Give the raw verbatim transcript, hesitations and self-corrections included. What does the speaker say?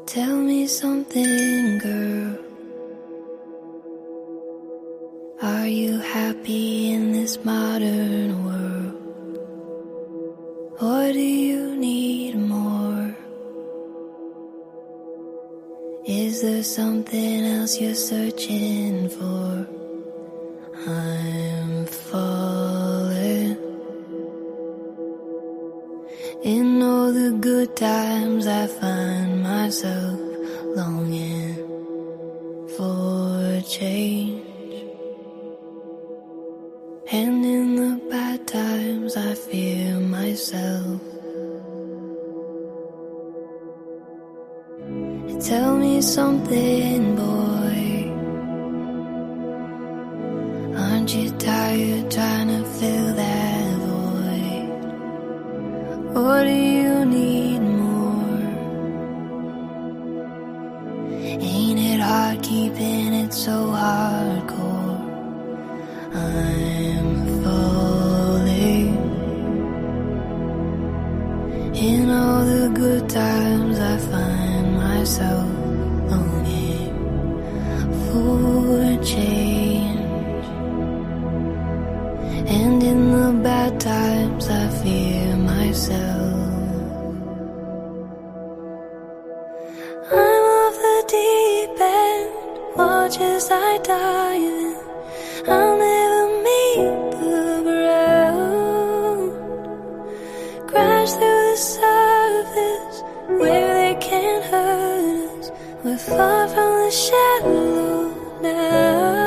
Tell me something, girl. Are you happy in this modern world? Or do you need more? Is there something else you're searching for? I'm falling. In all the good times I find myself longing for change. And in the bad times I fear myself. Tell me something, boy. Aren't you tired trying to fill that void? Or do you need more? Ain't it hard keeping it so hardcore? I'm falling. In all the good times I find myself longing for change. And in the bad times I fear myself. I'm off the deep end, watch as I dive in. I'll never meet the ground. Crash through the surface where they can't hurt us. We're far from the shallow now.